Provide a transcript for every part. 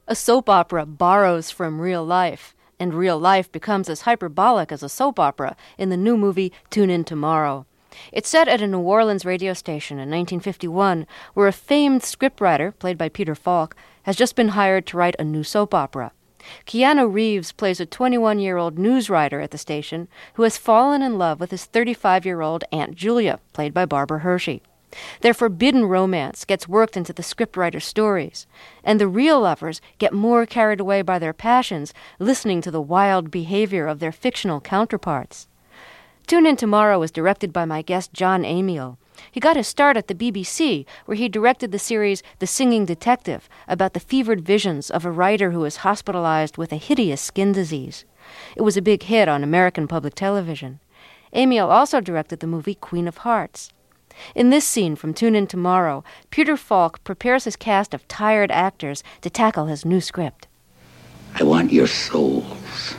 A soap opera borrows from real life, and real life becomes as hyperbolic as a soap opera in the new movie Tune In Tomorrow. It's set at a New Orleans radio station in 1951, where a famed scriptwriter, played by Peter Falk, has just been hired to write a new soap opera. Keanu Reeves plays a 21-year-old news writer at the station who has fallen in love with his 35-year-old Aunt Julia, played by Barbara Hershey. Their forbidden romance gets worked into the scriptwriter's stories, and the real lovers get more carried away by their passions, listening to the wild behavior of their fictional counterparts. Tune In Tomorrow was directed by my guest John Amiel. He got his start at the BBC, where he directed the series The Singing Detective, about the fevered visions of a writer who is hospitalized with a hideous skin disease. It was a big hit on American public television. Amiel also directed the movie Queen of Hearts. In this scene from Tune In Tomorrow, Peter Falk prepares his cast of tired actors to tackle his new script. I want your souls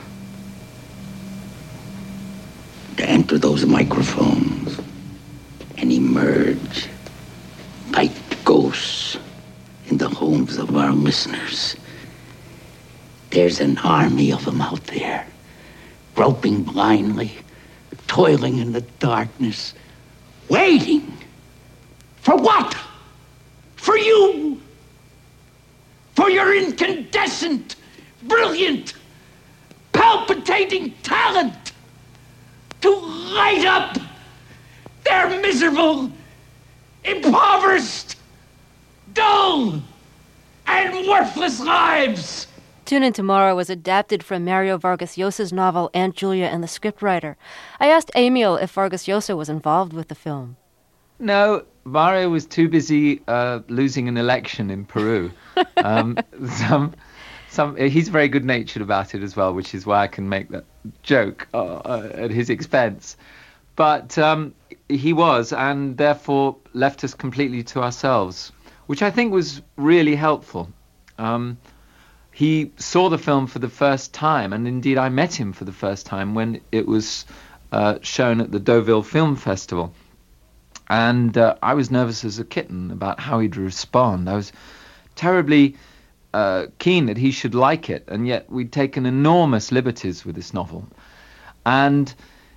to enter those microphones and emerge like ghosts in the homes of our listeners. There's an army of them out there, groping blindly, toiling in the darkness, waiting. For what? For you. For your incandescent, brilliant, palpitating talent to light up their miserable, impoverished, dull, and worthless lives. Tune In Tomorrow was adapted from Mario Vargas Llosa's novel Aunt Julia and the Scriptwriter. I asked Amiel if Vargas Llosa was involved with the film. No, Mario was too busy losing an election in Peru. He's very good-natured about it as well, which is why I can make that joke at his expense. But he was, and therefore left us completely to ourselves, which I think was really helpful. He saw the film for the first time, and indeed I met him for the first time when it was shown at the Deauville Film Festival. And I was nervous as a kitten about how he'd respond. I was terribly keen that he should like it, and yet we'd taken enormous liberties with this novel. And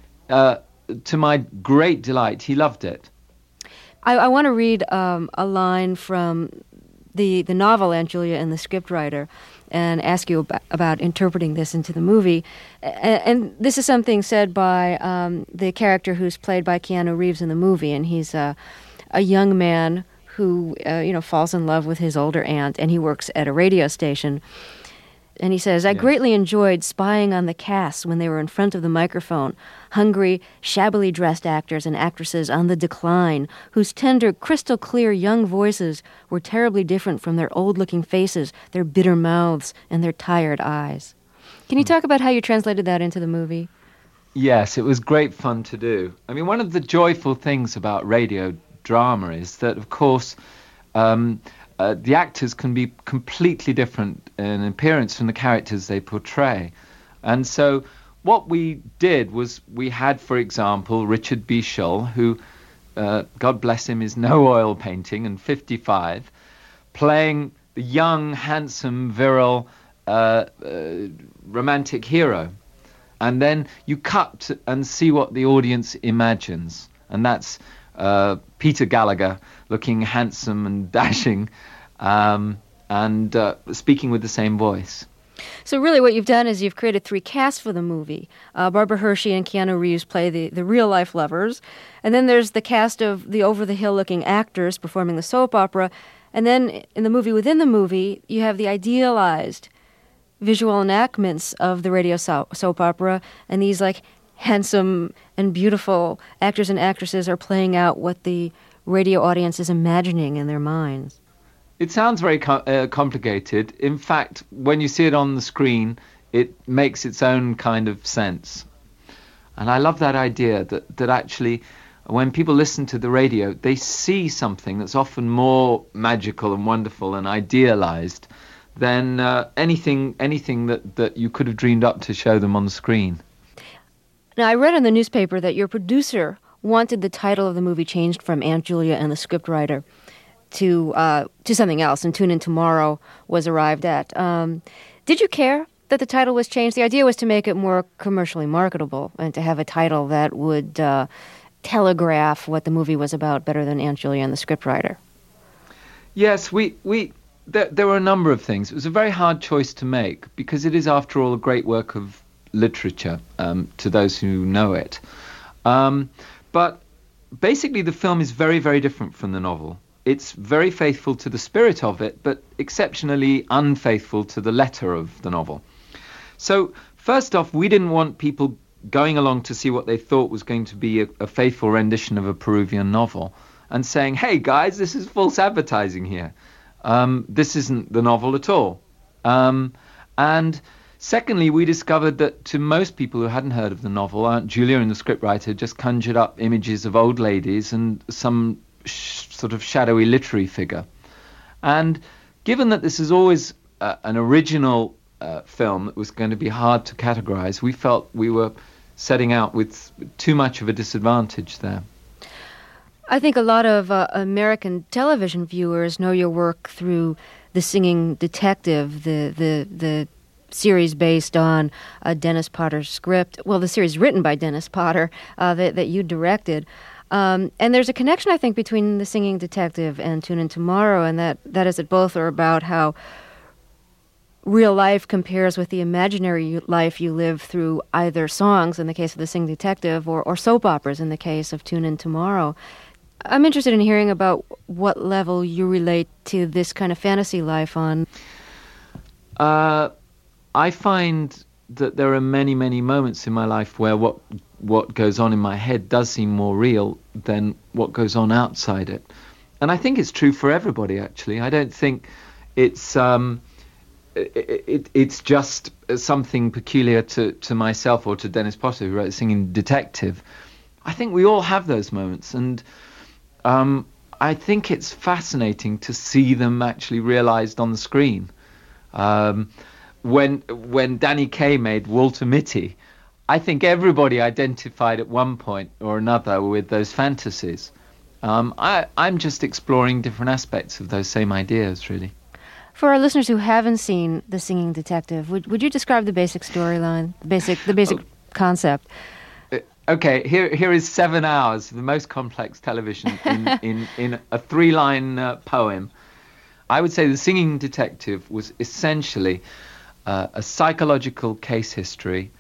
to my great delight, he loved it. I want to read a line from the novel Aunt Julia and the Scriptwriter and ask you about interpreting this into the movie. And this is something said by the character who's played by Keanu Reeves in the movie, and he's a young man who falls in love with his older aunt, and he works at a radio station. And he says, I greatly enjoyed spying on the cast when they were in front of the microphone, hungry, shabbily dressed actors and actresses on the decline, whose tender, crystal-clear young voices were terribly different from their old-looking faces, their bitter mouths, and their tired eyes. Can you talk about how you translated that into the movie? Yes, it was great fun to do. I mean, one of the joyful things about radio drama is that, of course, the actors can be completely different in appearance from the characters they portray. And so what we did was we had, for example, Richard B. Shull, who, God bless him, is no oil painting and 55, playing the young, handsome, virile, romantic hero. And then you cut and see what the audience imagines. And that's Peter Gallagher looking handsome and dashing, and speaking with the same voice. So really what you've done is you've created three casts for the movie. Barbara Hershey and Keanu Reeves play the real-life lovers. And then there's the cast of the over-the-hill-looking actors performing the soap opera. And then in the movie within the movie, you have the idealized visual enactments of the radio soap opera. And these, handsome and beautiful actors and actresses are playing out what the radio audience is imagining in their minds. It sounds very complicated. In fact, when you see it on the screen, it makes its own kind of sense. And I love that idea that actually, when people listen to the radio, they see something that's often more magical and wonderful and idealized than anything that you could have dreamed up to show them on the screen. Now, I read in the newspaper that your producer wanted the title of the movie changed from Aunt Julia and the Scriptwriter. to something else, and Tune In Tomorrow was arrived at. Did you care that the title was changed? The idea was to make it more commercially marketable and to have a title that would telegraph what the movie was about better than Aunt Julia and the scriptwriter. Yes, there were a number of things. It was a very hard choice to make because it is, after all, a great work of literature to those who know it. But basically, the film is very, very different from the novel. It's very faithful to the spirit of it, but exceptionally unfaithful to the letter of the novel. So, first off, we didn't want people going along to see what they thought was going to be a faithful rendition of a Peruvian novel and saying, hey, guys, this is false advertising here. This isn't the novel at all. And secondly, we discovered that to most people who hadn't heard of the novel, Aunt Julia and the scriptwriter just conjured up images of old ladies and some sort of shadowy literary figure. And given that this is always an original film that was going to be hard to categorize, we felt we were setting out with too much of a disadvantage there. I think a lot of American television viewers know your work through The Singing Detective, the series based on Dennis Potter's script. Well, the series written by Dennis Potter that you directed. And there's a connection, I think, between The Singing Detective and Tune In Tomorrow, and that is that both are about how real life compares with the imaginary life you live through either songs, in the case of The Singing Detective, or soap operas, in the case of Tune In Tomorrow. I'm interested in hearing about what level you relate to this kind of fantasy life on. I find that there are many, many moments in my life where what goes on in my head does seem more real than what goes on outside it. And I think it's true for everybody, actually. I don't think it's it's just something peculiar to myself or to Dennis Potter, who wrote Singing Detective. I think we all have those moments, and I think it's fascinating to see them actually realized on the screen. When Danny Kaye made Walter Mitty, I think everybody identified at one point or another with those fantasies. I'm just exploring different aspects of those same ideas, really. For our listeners who haven't seen The Singing Detective, would you describe the basic storyline, the basic concept? Okay, here is 7 hours of the most complex television in a 3-line poem. I would say The Singing Detective was essentially a psychological case history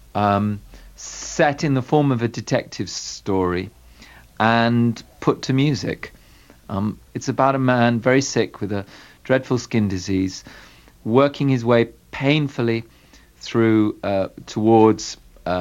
set in the form of a detective story and put to music. It's about a man very sick with a dreadful skin disease, working his way painfully through towards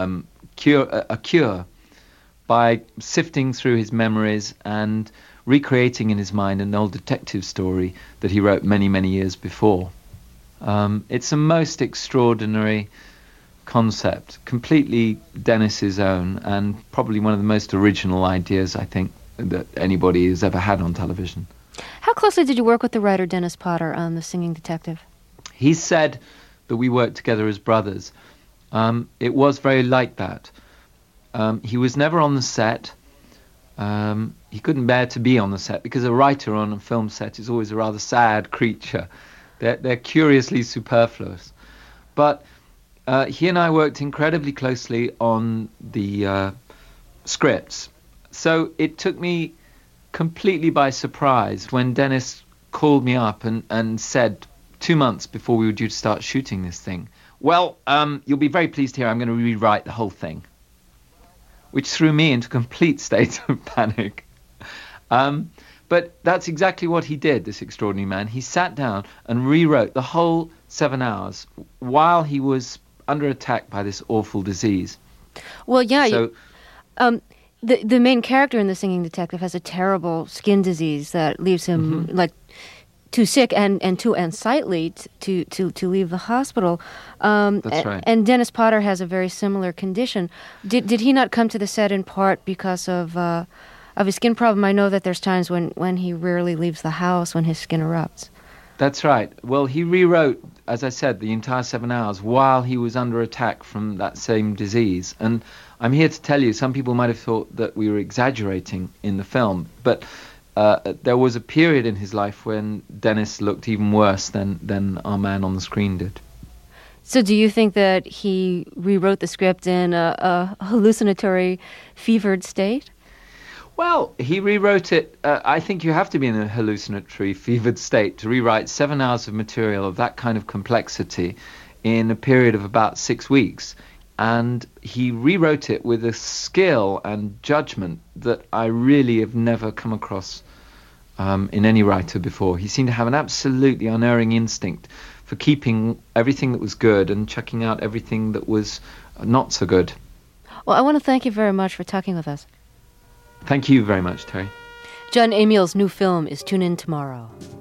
a cure by sifting through his memories and recreating in his mind an old detective story that he wrote many, many years before. It's a most extraordinary concept, completely Dennis's own, and probably one of the most original ideas, I think, that anybody has ever had on television. How closely did you work with the writer Dennis Potter on The Singing Detective? He said that we worked together as brothers. It was very like that. He was never on the set. He couldn't bear to be on the set because a writer on a film set is always a rather sad creature. They're curiously superfluous. But he and I worked incredibly closely on the scripts. So it took me completely by surprise when Dennis called me up and said 2 months before we were due to start shooting this thing, well, you'll be very pleased to hear I'm going to rewrite the whole thing, which threw me into a complete state of panic. But that's exactly what he did, this extraordinary man. He sat down and rewrote the whole 7 hours while he was under attack by this awful disease. Well, yeah. So, the main character in The Singing Detective has a terrible skin disease that leaves him like too sick and too unsightly to leave the hospital. That's right. And Dennis Potter has a very similar condition. Did he not come to the set in part because of his skin problem? I know that there's times when he rarely leaves the house when his skin erupts. That's right. Well, he rewrote, as I said, the entire 7 hours while he was under attack from that same disease. And I'm here to tell you, some people might have thought that we were exaggerating in the film, but there was a period in his life when Dennis looked even worse than our man on the screen did. So do you think that he rewrote the script in a hallucinatory, fevered state? Well, he rewrote it. I think you have to be in a hallucinatory, fevered state to rewrite 7 hours of material of that kind of complexity in a period of about 6 weeks. And he rewrote it with a skill and judgment that I really have never come across in any writer before. He seemed to have an absolutely unerring instinct for keeping everything that was good and chucking out everything that was not so good. Well, I want to thank you very much for talking with us. Thank you very much, Terry. John Amiel's new film is Tune In Tomorrow.